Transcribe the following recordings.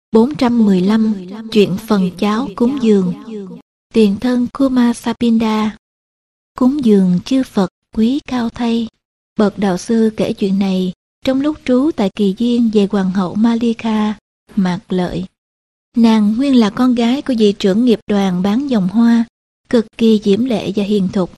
415 Chuyện phần cháo cúng dường. Tiền thân Kumasapinda. Cúng dường chư Phật quý cao thay. Bậc đạo sư kể chuyện này trong lúc trú tại kỳ viên về hoàng hậu Malika, Mạc Lợi. Nàng nguyên là con gái của vị trưởng nghiệp đoàn bán vòng hoa, cực kỳ diễm lệ và hiền thục.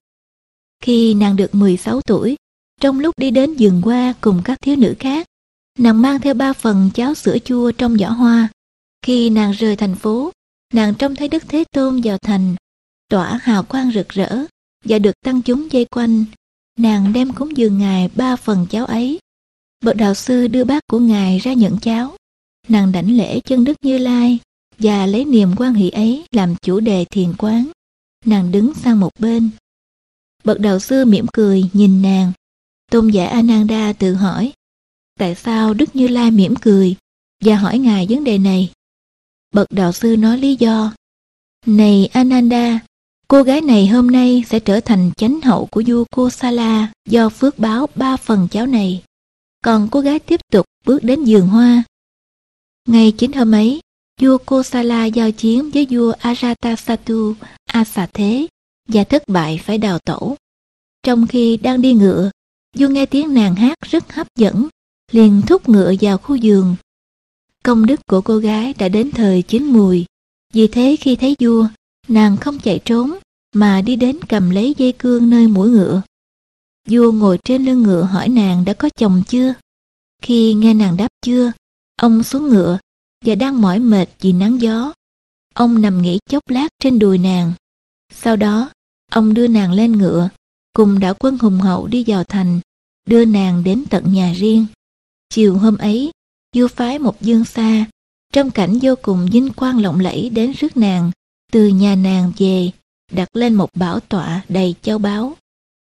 Khi nàng được 16 tuổi, trong lúc đi đến vườn hoa cùng các thiếu nữ khác, nàng mang theo 3 phần cháo sữa chua trong giỏ hoa. Khi nàng rời thành phố, nàng trông thấy Đức Thế Tôn vào thành, tỏa hào quang rực rỡ và được tăng chúng vây quanh. Nàng đem cúng dường Ngài 3 phần cháo ấy. Bậc đạo sư đưa bát của Ngài ra nhận cháo. Nàng đảnh lễ chân Đức Như Lai và lấy niềm hoan hỷ ấy làm chủ đề thiền quán. Nàng đứng sang một bên. Bậc đạo sư mỉm cười nhìn nàng. Tôn giả Ananda tự hỏi, tại sao Đức Như Lai mỉm cười và hỏi Ngài vấn đề này? Bậc đạo sư nói lý do. Này Ananda, cô gái này hôm nay sẽ trở thành chánh hậu của vua Kosala do phước báo 3 phần cháo này. Còn cô gái tiếp tục bước đến vườn hoa. Ngay chính hôm ấy, vua Kosala giao chiến với vua Ajatasattu, Asa Thế và thất bại phải đào tẩu. Trong khi đang đi ngựa, vua nghe tiếng nàng hát rất hấp dẫn, liền thúc ngựa vào khu vườn. Công đức của cô gái đã đến thời chín mùi, vì thế khi thấy vua, nàng không chạy trốn mà đi đến cầm lấy dây cương nơi mũi ngựa. Vua ngồi trên lưng ngựa hỏi nàng đã có chồng chưa. Khi nghe nàng đáp chưa, ông xuống ngựa và đang mỏi mệt vì nắng gió. Ông nằm nghỉ chốc lát trên đùi nàng. Sau đó, ông đưa nàng lên ngựa, cùng đạo quân hùng hậu đi vào thành, đưa nàng đến tận nhà riêng. Chiều hôm ấy, vua phái một dương xa, trong cảnh vô cùng vinh quang lộng lẫy đến rước nàng, từ nhà nàng về, đặt lên một bảo tọa đầy châu báu.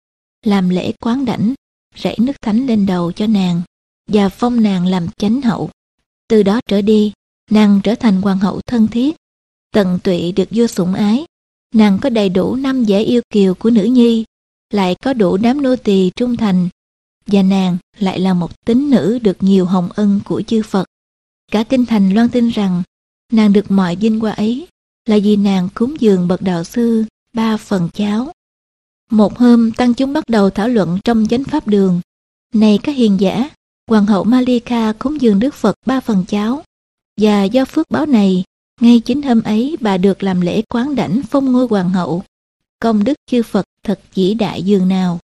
Làm lễ quán đảnh, rảy nước thánh lên đầu cho nàng, và phong nàng làm chánh hậu. Từ đó trở đi, nàng trở thành hoàng hậu thân thiết, tận tụy được vua sủng ái. Nàng có đầy đủ 5 vẻ yêu kiều của nữ nhi, lại có đủ đám nô tỳ trung thành, và nàng lại là một tín nữ được nhiều hồng ân của chư Phật. Cả kinh thành loan tin rằng nàng được mọi vinh hoa ấy là vì nàng cúng dường bậc đạo sư 3 phần cháo. Một hôm, tăng chúng bắt đầu thảo luận trong chánh pháp đường. Này các hiền giả, hoàng hậu Malika cúng dường Đức Phật 3 phần cháo, và do phước báo này, ngay chính hôm ấy bà được làm lễ quán đảnh phong ngôi hoàng hậu. Công đức chư Phật thật vĩ đại dường nào.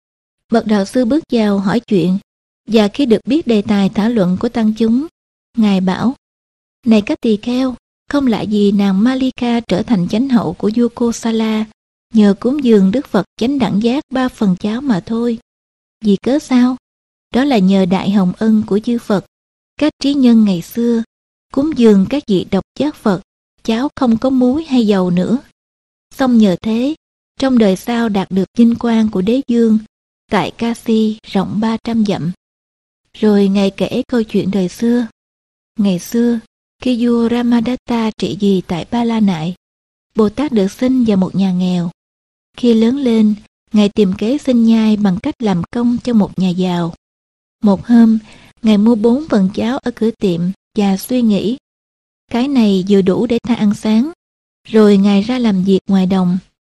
Bậc đạo sư bước vào hỏi chuyện, và khi được biết đề tài thảo luận của tăng chúng, Ngài bảo, này các tỳ kheo, không lạ gì nàng Malika trở thành chánh hậu của vua Kosala nhờ cúng dường Đức Phật chánh đẳng giác 3 phần cháo mà thôi. Vì cớ sao? Đó là nhờ đại hồng ân của chư Phật. Các trí nhân ngày xưa cúng dường các vị độc giác Phật cháo không có muối hay dầu nữa. Xong nhờ thế, trong đời sau đạt được vinh quang của đế vương tại Kasi rộng 300 dặm. Rồi Ngài kể câu chuyện đời xưa. Ngày xưa, khi vua Ramadatta trị vì tại Ba La Nại, Bồ Tát được sinh vào một nhà nghèo. Khi lớn lên, Ngài tìm kế sinh nhai bằng cách làm công cho một nhà giàu. Một hôm, Ngài mua 4 phần cháo ở cửa tiệm và suy nghĩ, cái này vừa đủ để ta ăn sáng. Rồi Ngài ra làm việc ngoài đồng.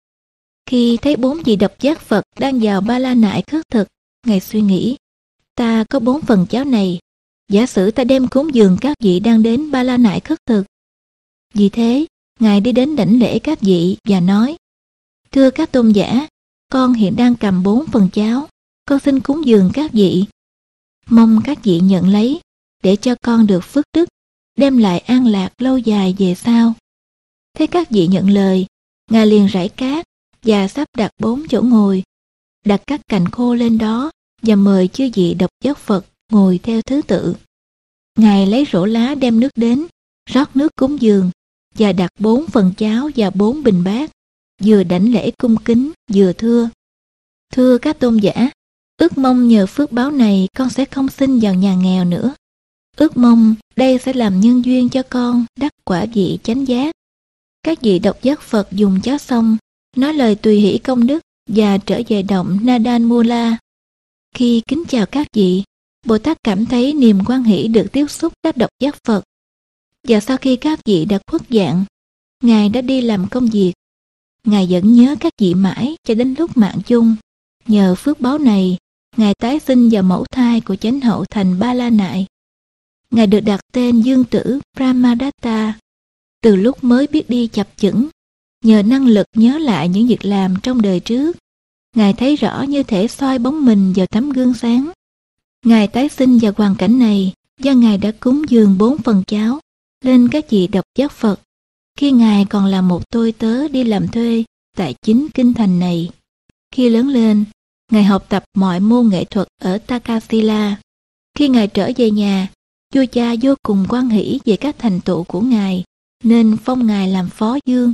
Khi thấy 4 vị độc giác Phật đang vào Ba La Nại khất thực, Ngài suy nghĩ, ta có 4 phần cháo này, giả sử ta đem cúng dường các vị đang đến Ba La Nại khất thực. Vì thế, Ngài đi đến đảnh lễ các vị và nói, thưa các tôn giả, con hiện đang cầm 4 phần cháo, con xin cúng dường các vị. Mong các vị nhận lấy, để cho con được phước đức, đem lại an lạc lâu dài về sau. Thế các vị nhận lời, Ngài liền rải cát và sắp đặt 4 chỗ ngồi, đặt các cành khô lên đó và mời chư vị độc giác Phật ngồi theo thứ tự. Ngài lấy rổ lá đem nước đến, rót nước cúng dường và đặt 4 phần cháo và 4 bình bát, vừa đảnh lễ cung kính vừa thưa, thưa các tôn giả, ước mong nhờ phước báo này con sẽ không sinh vào nhà nghèo nữa. Ước mong đây sẽ làm nhân duyên cho con đắc quả vị chánh giác. Các vị độc giác Phật dùng cháo xong, nói lời tùy hỷ công đức và trở về động Nadan Mula. Khi kính chào các vị, Bồ Tát cảm thấy niềm hoan hỷ được tiếp xúc các độc giác Phật. Và sau khi các vị đã khuất dạng, Ngài đã đi làm công việc. Ngài vẫn nhớ các vị mãi cho đến lúc mạng chung. Nhờ phước báo này, Ngài tái sinh vào mẫu thai của chánh hậu thành Ba La Nại. Ngài được đặt tên Dương Tử Brahmadatta. Từ lúc mới biết đi chập chững, nhờ năng lực nhớ lại những việc làm trong đời trước, Ngài thấy rõ như thể soi bóng mình vào tấm gương sáng. Ngài tái sinh vào hoàn cảnh này do Ngài đã cúng dường 4 phần cháo lên các vị độc giác Phật khi Ngài còn là một tôi tớ đi làm thuê tại chính kinh thành này. Khi lớn lên, Ngài học tập mọi môn nghệ thuật ở Takasila. Khi Ngài trở về nhà, vua cha vô cùng hoan hỷ về các thành tựu của Ngài, nên phong Ngài làm phó vương.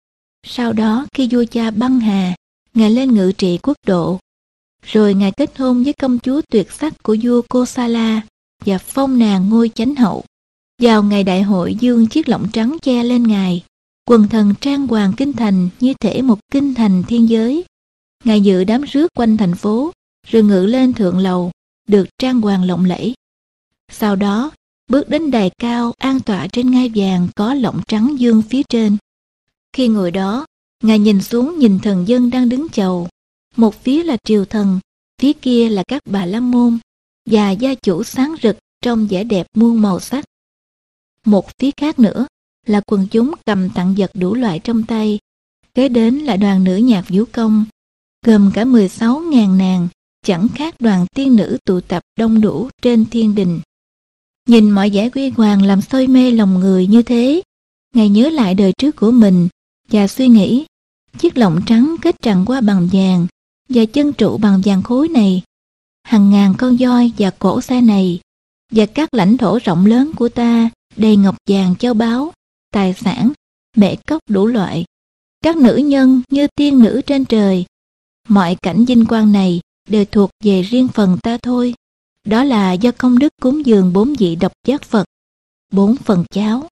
Sau đó, khi vua cha băng hà, Ngài lên ngự trị quốc độ. Rồi Ngài kết hôn với công chúa tuyệt sắc của vua Kosala và phong nàng ngôi chánh hậu. Vào ngày đại hội dương chiếc lọng trắng che lên Ngài, quần thần trang hoàng kinh thành như thể một kinh thành thiên giới. Ngài dự đám rước quanh thành phố, rồi ngự lên thượng lầu, được trang hoàng lộng lẫy. Sau đó, bước đến đài cao an tọa trên ngai vàng có lọng trắng dương phía trên. Khi ngồi đó, Ngài nhìn xuống nhìn thần dân đang đứng chầu. Một phía là triều thần, phía kia là các bà la môn và gia chủ sáng rực trong vẻ đẹp muôn màu sắc. Một phía khác nữa là quần chúng cầm tặng vật đủ loại trong tay. Kế đến là đoàn nữ nhạc vũ công, gồm cả 16.000 nàng, chẳng khác đoàn tiên nữ tụ tập đông đủ trên thiên đình. Nhìn mọi vẻ huy hoàng làm soi mê lòng người như thế, Ngài nhớ lại đời trước của mình và suy nghĩ, chiếc lọng trắng kết trằn qua bằng vàng và chân trụ bằng vàng khối này, hàng ngàn con voi và cỗ xe này, và các lãnh thổ rộng lớn của ta đầy ngọc vàng châu báu, tài sản, mẹ cốc đủ loại, các nữ nhân như tiên nữ trên trời. Mọi cảnh vinh quang này đều thuộc về riêng phần ta thôi. Đó là do công đức cúng dường 4 vị độc giác Phật, 4 phần cháo.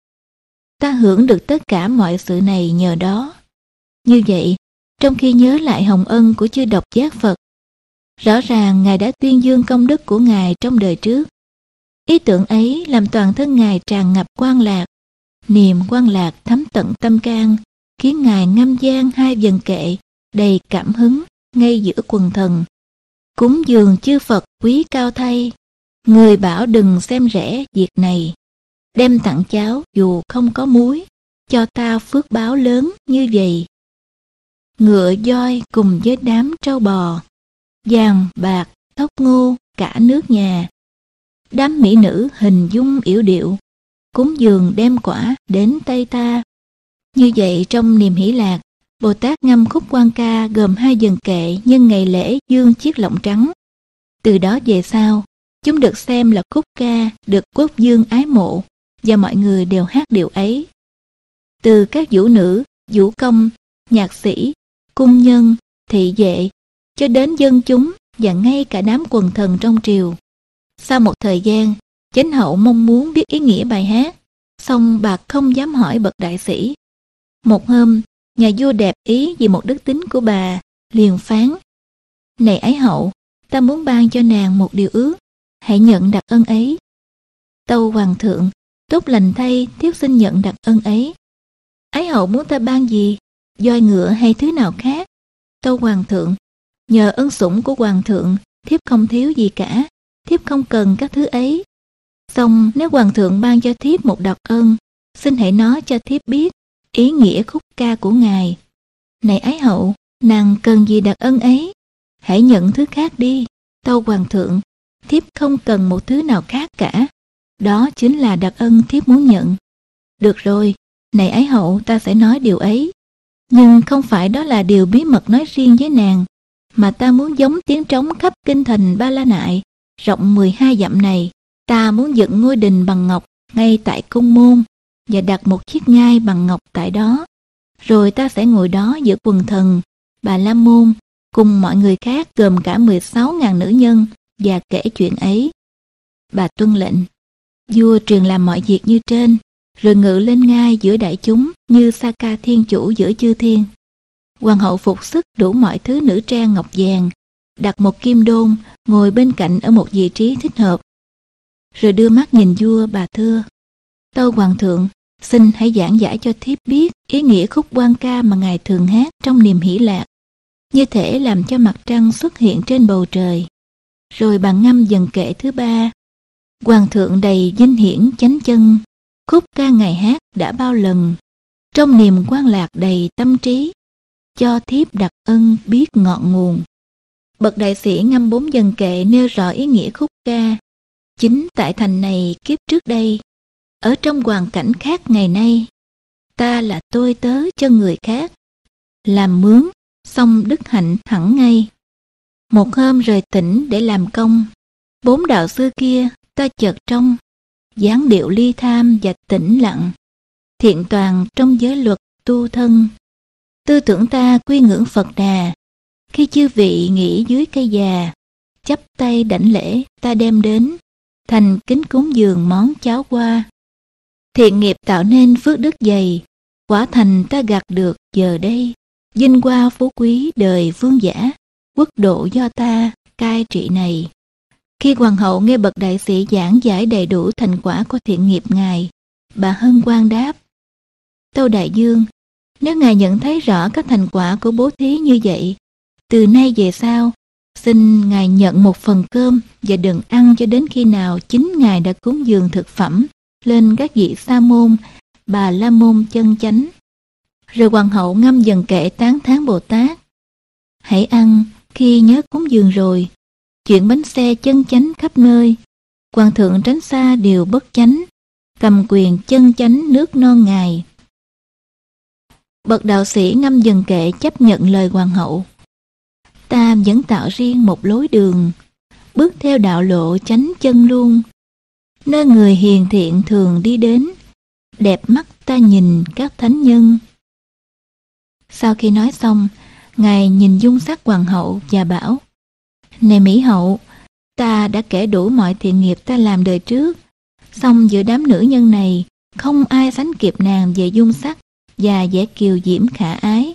Ta hưởng được tất cả mọi sự này nhờ đó. Như vậy, trong khi nhớ lại hồng ân của chư độc giác Phật, rõ ràng Ngài đã tuyên dương công đức của Ngài trong đời trước. Ý tưởng ấy làm toàn thân Ngài tràn ngập quan lạc. Niềm quan lạc thấm tận tâm can, khiến Ngài ngâm vang 2 vần kệ đầy cảm hứng ngay giữa quần thần. Cúng dường chư Phật quý cao thay, người bảo đừng xem rẻ việc này. Đem tặng cháo dù không có muối, cho ta phước báo lớn như vậy. Ngựa voi cùng với đám trâu bò, vàng bạc tóc ngô cả nước nhà. Đám mỹ nữ hình dung yểu điệu, cúng dường đem quả đến tay ta. Như vậy trong niềm hỷ lạc, Bồ Tát ngâm khúc quan ca gồm 2 vần kệ nhân ngày lễ dương chiếc lọng trắng. Từ đó về sau, chúng được xem là khúc ca được quốc vương ái mộ, và mọi người đều hát điệu ấy. Từ các vũ nữ, vũ công, nhạc sĩ, cung nhân, thị vệ, cho đến dân chúng và ngay cả đám quần thần trong triều. Sau một thời gian, chánh hậu mong muốn biết ý nghĩa bài hát, song bà không dám hỏi bậc đại sĩ. Một hôm, nhà vua đẹp ý vì một đức tính của bà, liền phán: Này ái hậu, ta muốn ban cho nàng một điều ước, hãy nhận đặc ân ấy. Tâu hoàng thượng, tốt lành thay, thiếp xin nhận đặc ân ấy. Ái hậu muốn ta ban gì, voi ngựa hay thứ nào khác? Tâu hoàng thượng, nhờ ân sủng của hoàng thượng, thiếp không thiếu gì cả, thiếp không cần các thứ ấy. Song nếu hoàng thượng ban cho thiếp một đặc ân, xin hãy nói cho thiếp biết ý nghĩa khúc ca của ngài. Này ái hậu, nàng cần gì đặc ân ấy? Hãy nhận thứ khác đi. Tâu hoàng thượng, thiếp không cần một thứ nào khác cả. Đó chính là đặc ân thiếp muốn nhận. Được rồi, này ái hậu, ta sẽ nói điều ấy. Nhưng không phải đó là điều bí mật nói riêng với nàng, mà ta muốn giống tiếng trống khắp kinh thành Ba La Nại, rộng 12 dặm này. Ta muốn dựng ngôi đình bằng ngọc ngay tại cung môn, và đặt một chiếc ngai bằng ngọc tại đó. Rồi ta sẽ ngồi đó giữa quần thần, bà la môn, cùng mọi người khác gồm cả 16.000 nữ nhân, và kể chuyện ấy. Bà tuân lệnh. Vua truyền làm mọi việc như trên, rồi ngự lên ngai giữa đại chúng như Saka thiên chủ giữa chư thiên. Hoàng hậu phục sức đủ mọi thứ nữ trang ngọc vàng, đặt một kim đôn ngồi bên cạnh ở một vị trí thích hợp. Rồi đưa mắt nhìn vua, bà thưa: Tâu hoàng thượng, xin hãy giảng giải cho thiếp biết ý nghĩa khúc quan ca mà ngài thường hát trong niềm hỷ lạc, như thể làm cho mặt trăng xuất hiện trên bầu trời. Rồi bà ngâm dần kệ thứ ba. Hoàng thượng đầy vinh hiển chánh chân, khúc ca ngài hát đã bao lần, trong niềm quan lạc đầy tâm trí, cho thiếp đặc ân biết ngọn nguồn. Bậc đại sĩ ngâm 4 dần kệ nêu rõ ý nghĩa khúc ca. Chính tại thành này kiếp trước đây, ở trong hoàn cảnh khác ngày nay, ta là tôi tớ cho người khác, làm mướn, xong đức hạnh thẳng ngay. Một hôm rời tỉnh để làm công, 4 đạo sư kia ta chợt trông, dáng điệu ly tham và tĩnh lặng, thiện toàn trong giới luật tu thân. Tư tưởng ta quy ngưỡng Phật Đà, khi chư vị nghỉ dưới cây già, chắp tay đảnh lễ ta đem đến, thành kính cúng dường món cháo qua. Thiện nghiệp tạo nên phước đức dày, quả thành ta gặt được giờ đây, vinh hoa phú quý đời vương giả, quốc độ do ta cai trị này. Khi hoàng hậu nghe bậc đại sĩ giảng giải đầy đủ thành quả của thiện nghiệp ngài, bà hân hoan đáp: Tâu đại dương, nếu ngài nhận thấy rõ các thành quả của bố thí như vậy, từ nay về sau, xin ngài nhận một phần cơm và đừng ăn cho đến khi nào chính ngài đã cúng dường thực phẩm lên các vị sa môn, bà la môn chân chánh. Rồi hoàng hậu ngâm dần kệ tán thán Bồ Tát: Hãy ăn khi nhớ cúng dường rồi, chuyện bánh xe chân chánh khắp nơi, hoàng thượng tránh xa điều bất chánh, cầm quyền chân chánh nước non ngài. Bậc đạo sĩ ngâm dần kệ chấp nhận lời hoàng hậu. Ta vẫn tạo riêng một lối đường, bước theo đạo lộ chánh chân luôn, nơi người hiền thiện thường đi đến, đẹp mắt ta nhìn các thánh nhân. Sau khi nói xong, ngài nhìn dung sắc hoàng hậu và bảo: Này Mỹ hậu, ta đã kể đủ mọi thiện nghiệp ta làm đời trước, song giữa đám nữ nhân này không ai sánh kịp nàng về dung sắc và vẻ kiều diễm khả ái.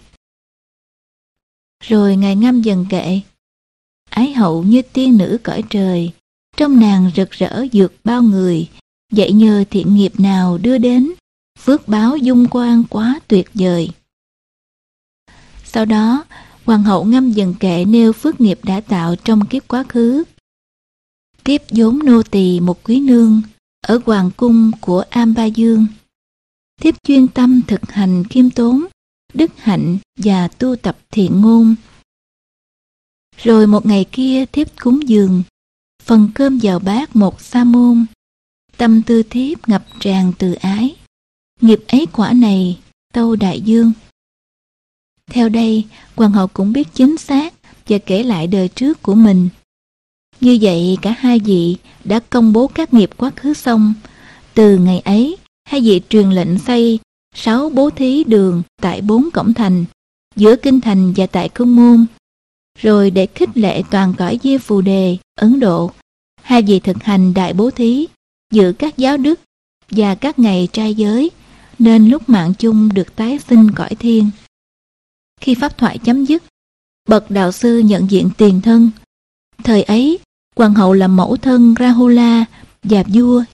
Rồi ngài ngâm dần kệ: Ái hậu như tiên nữ cõi trời, trong nàng rực rỡ vượt bao người, vậy nhờ thiện nghiệp nào đưa đến, phước báo dung quang quá tuyệt vời. Sau đó, hoàng hậu ngâm dần kệ nêu phước nghiệp đã tạo trong kiếp quá khứ. Kiếp vốn nô tỳ một quý nương ở hoàng cung của Am Ba Dương, thiếp chuyên tâm thực hành khiêm tốn, đức hạnh và tu tập thiện ngôn. Rồi một ngày kia thiếp cúng dường phần cơm vào bát một sa môn, tâm tư thiếp ngập tràn từ ái. Nghiệp ấy quả này, tâu đại dương. Theo đây, hoàng hậu cũng biết chính xác và kể lại đời trước của mình. Như vậy cả hai vị đã công bố các nghiệp quá khứ xong. Từ ngày ấy, hai vị truyền lệnh xây 6 bố thí đường tại 4 cổng thành, giữa kinh thành và tại cung môn. Rồi để khích lệ toàn cõi Diêm Phù Đề, Ấn Độ, hai vị thực hành đại bố thí, giữ các giáo đức và các ngày trai giới, nên lúc mạng chung được tái sinh cõi thiên. Khi pháp thoại chấm dứt, bậc đạo sư nhận diện tiền thân. Thời ấy, hoàng hậu là mẫu thân Rahula và vua